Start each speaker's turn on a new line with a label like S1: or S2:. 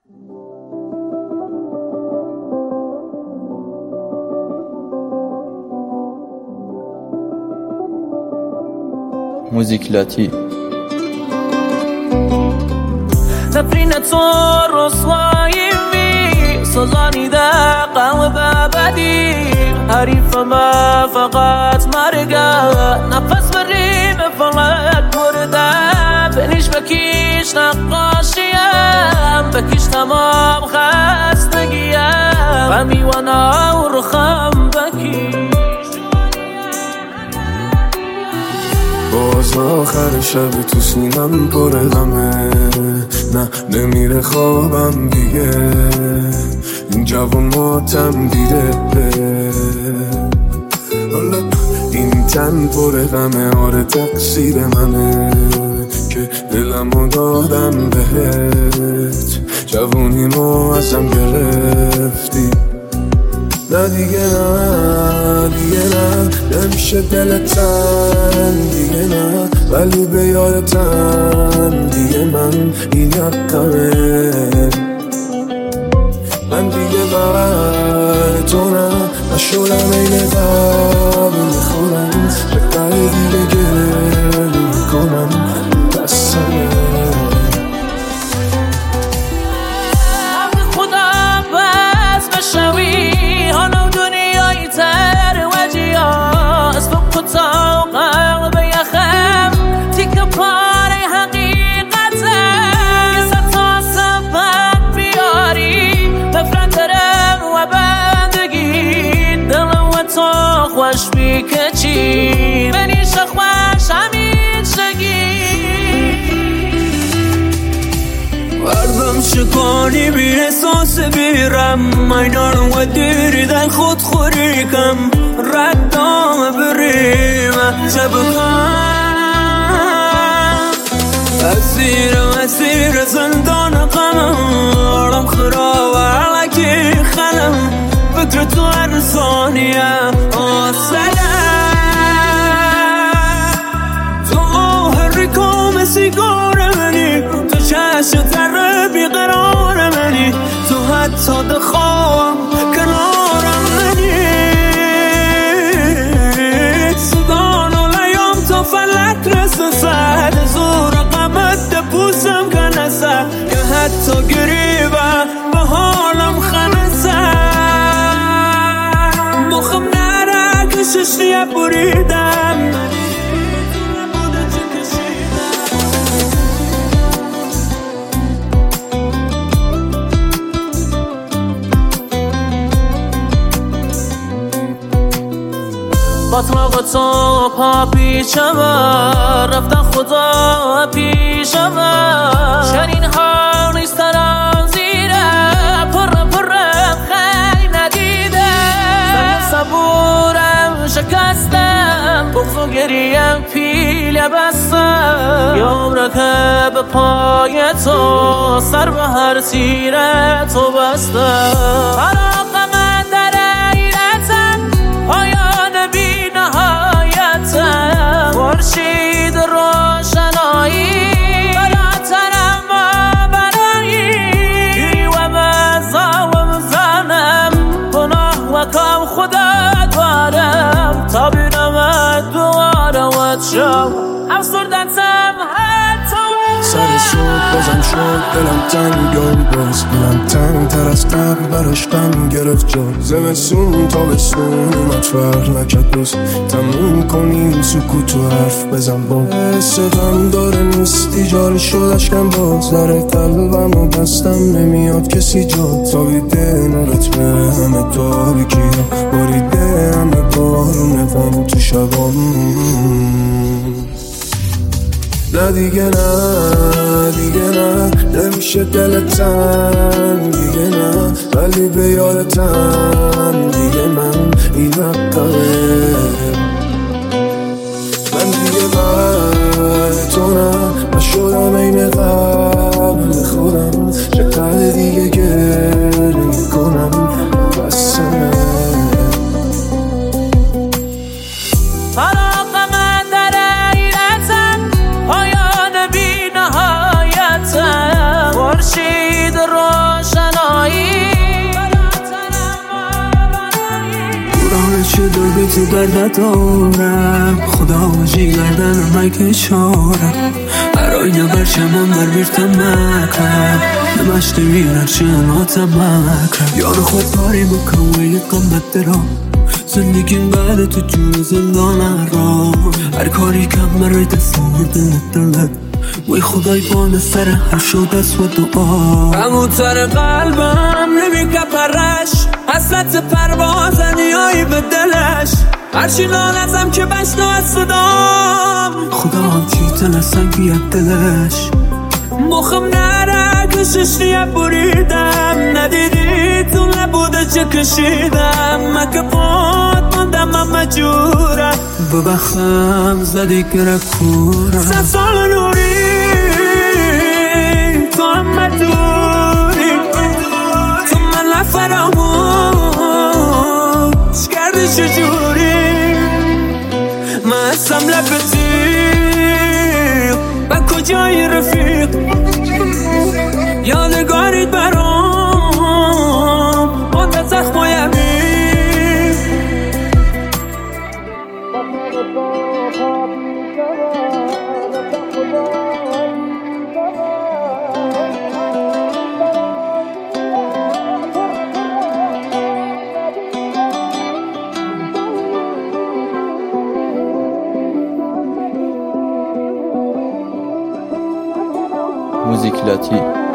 S1: موزیک لاتی.
S2: نفرین تو رسوایی می سوزانیده قلب ابدی، حریف ما فقط مرگه، نفس بریم فلک برده، بنیش بکیش نقاشیم، بکیش تمام خستگیم، غمی و نورخم بکیش.
S3: باز آخر شب تو سینم پر غمه، نه نمیره خوابم دیگه، این جوان ماتم دیده، حالا این تن پر غمه، آره تقصیر منه که دلمو دادم بهت، جوونیمو ازم گرفتی. نه دیگه نه دیگه نه، نمیشه دلتن دیگه نه، ولی به یادتن دیگه من این حقمه. من دیگه بر تو نشدم این قبل میخورم، بهتر دیگه گل میکنم بسمه.
S2: خدا بس بشوی حالا دنیای تر وجیا، از فوق تا قلب یخم تیک پاره حقیقته، یه سر تا سبب بیاری نفرت دارم و بندگی، دلم و تو خوش بیکچی بنیش خوش همیشگی. قلبم شکانی بی احساس بیرم، اینا رو و دیری در خود خوری کم، ردام بریم جبکم، اسیر زندان قمم، آرام خراب علکی خلم، فکر تو هر ثانیه آسده، تو هرکام سیگار منی، تو چشم تر بیقرار منی، تو حتی دخوام کنارم منی، سودان و لیام تا فلک رسه، سهد زور قمت پوسم کنسه، که حتی گریبه به حالم خنسه، مخم نره کششنیه بریدم. باطلاق تو پا پیشم رفتن خدا پیشم، چنین حال نیست ترم زیره، پرم خیلی ندیده، صبورم شکستم، بغض و گریم پیل بستم، یه عمره که به پای تو سر به هر تیره تو بستم، فراق من در ایرتم پایان بی نهایتم، خورشید روشنایی براترم و برایی، و من ظالم زنم گناه و کم خدا دارم، تا بینم دواره و چم افسردتم حتی
S3: سر صبح بازم شد دلم تنگ، باز دلم تنگ تر از قبل براش غم گرفت جا، زمستون تابستون اومد فرق نکرد، باز تموم کنیم سکوت و حرف بزن، با حس غم داره نیستی جاری شد اشکم، باز در قلبم و بستم نمیاد کسی جا، تابیده نورت به همه تاریکی ها، باریده همه بارون غم تو شبام. نه دیگه نه دیگه نه، نمیشه دلتن دیگه نه، ولی به یادتن دیگه من این حقمه. من دیگه بر تو نشدم این قبل خودم، چقدر دیگه گریه کنم بسمه.
S2: خورشید روشن تو درد دارم خدا جیگردن نکشارم هر آینه برشمون بر بیرتم مکرم نمشت ویرن شناتم مکرم یار خود پاری بکن ویلی قمت درام زندگیم بعد تو جون زندان را هر کاری کم برای دست آوردن دلت وی خدای بانه سر هر شو دست و دعا هموتر قلبم نمی کپرش حسرت پرواز نیایی به دلش هرچی نالزم که بشنو از صدام خدا همچی تلسنگ بیاد دلش مخم نره کشش نیه بریدم ندیدی تو نبوده چه کشیدم مکه پاد ماندم من مجورم ببخم زدی گره کورم 100 سال نوری تو هم مدوری تو من لفراموش کردی چجوری من هستم لبتی و کجای رفیق یادگاریت برام مانده زخم و یمی
S1: موزیک لاتی